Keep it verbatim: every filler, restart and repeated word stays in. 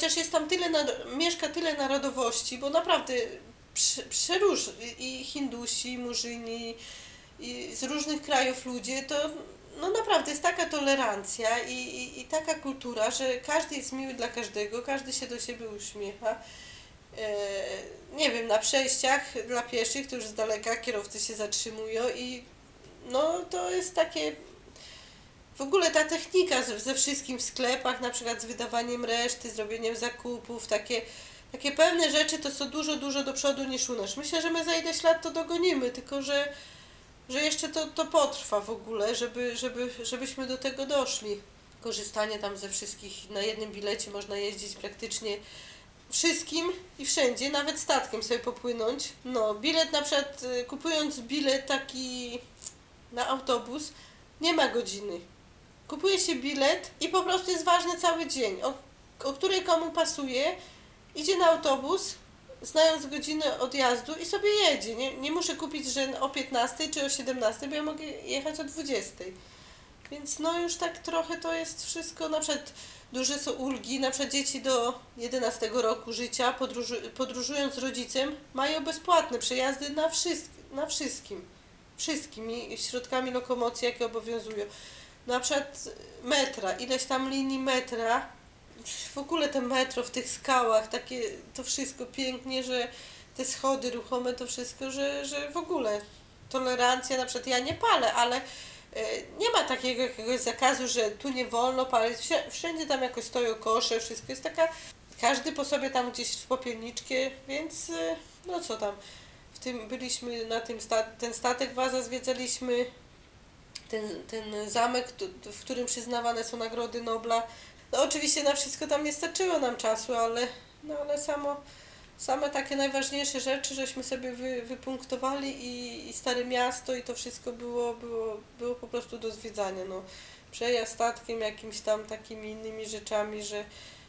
chociaż jest tam tyle, nar- mieszka tyle narodowości, bo naprawdę prze- przeróż i Hindusi, i Murzyni, i z różnych krajów ludzie, to no naprawdę jest taka tolerancja i, i, i taka kultura, że każdy jest miły dla każdego, każdy się do siebie uśmiecha. E, nie wiem, na przejściach dla pieszych to już z daleka kierowcy się zatrzymują i no to jest takie w ogóle ta technika ze, ze wszystkim w sklepach, na przykład z wydawaniem reszty, zrobieniem zakupów, takie, takie pewne rzeczy to są dużo, dużo do przodu niż u nas. Myślę, że my za ileś lat to dogonimy, tylko że, że jeszcze to, to potrwa w ogóle, żeby, żeby, żebyśmy do tego doszli. Korzystanie tam ze wszystkich, na jednym bilecie można jeździć praktycznie wszystkim i wszędzie, nawet statkiem sobie popłynąć. No, bilet na przykład, y, kupując bilet taki na autobus, nie ma godziny. Kupuje się bilet i po prostu jest ważny cały dzień, o, o której komu pasuje, idzie na autobus, znając godzinę odjazdu i sobie jedzie. Nie, nie muszę kupić, że o piętnastej czy o siedemnastej, bo ja mogę jechać o dwudziestej. Więc no już tak trochę to jest wszystko, na przykład duże są ulgi, na przykład dzieci do jedenastego roku życia podróżu, podróżując z rodzicem mają bezpłatne przejazdy na, wszystk, na wszystkim. Wszystkimi środkami lokomocji, jakie obowiązują. Na przykład metra, ileś tam linii metra, w ogóle te metro w tych skałach, takie to wszystko pięknie, że te schody ruchome, to wszystko, że, że w ogóle tolerancja, na przykład ja nie palę, ale e, nie ma takiego jakiegoś zakazu, że tu nie wolno palić, Wsi- wszędzie tam jakoś stoją kosze, wszystko jest taka, każdy po sobie tam gdzieś w popielniczkę, więc e, no co tam, w tym byliśmy na tym, sta- ten statek Waza zwiedzaliśmy, ten, ten zamek, tu- w którym przyznawane są nagrody Nobla. No oczywiście na wszystko tam nie starczyło nam czasu, ale, no ale samo, same takie najważniejsze rzeczy, żeśmy sobie wy, wypunktowali i, i Stare Miasto i to wszystko było, było, było po prostu do zwiedzania. No. Przejazd statkiem, jakimiś tam takimi innymi rzeczami, że